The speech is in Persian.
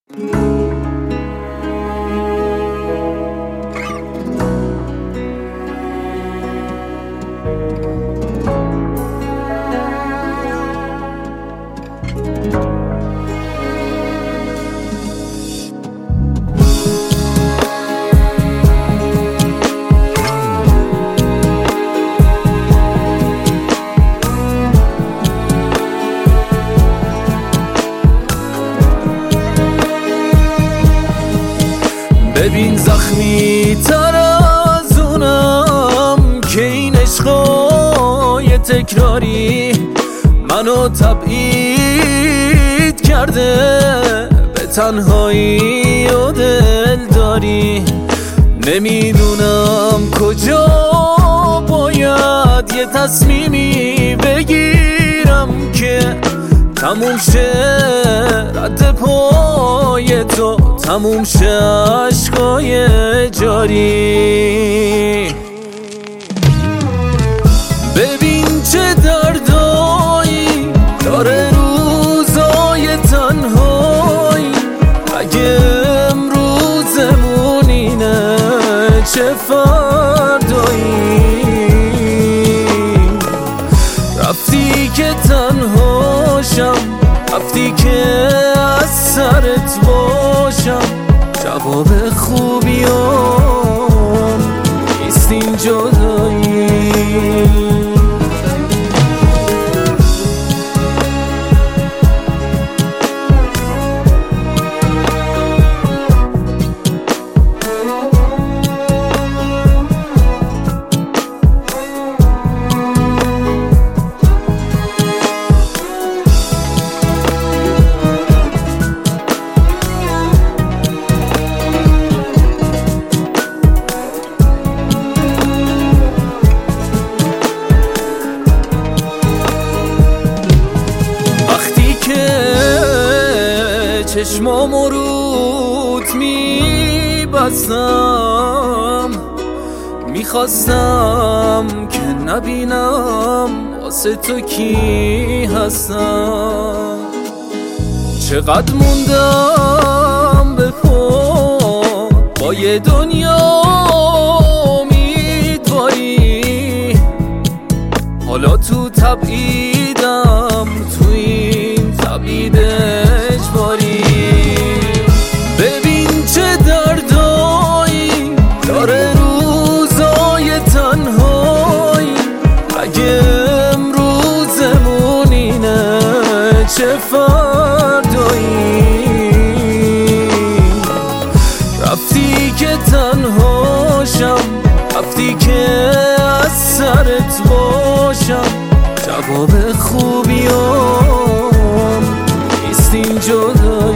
ببین زخمی تر از اونم که این عشقای تکراری منو تبعید کرده به تنهایی و دلداری. نمیدونم کجا باید یه تصمیمی بگیرم که تموم شه رد پای تو، تموم شه عشقای جاری. ببین چه دردایی داره روزای تنهایی، اگه امروزمون اینه چه فردایی. رفتی که تنهاشم، رفتی که از سرت باشم، جواب خوبیام نیست این جدایی. چشمامو رود میبستم، میخواستم که نبینم واسه تو کی هستم. چقدر موندم به پا با یه دنیا امیدواری، حالا تو تبعیدم، تو این تبعید اجباری. ببین چه دردایی داره روزای تنهایی، اگه امروزمون اینه چه فردایی. رفتی که تنهاشم، رفتی که از سرت باشم، جواب خوبیام نیست این جدا.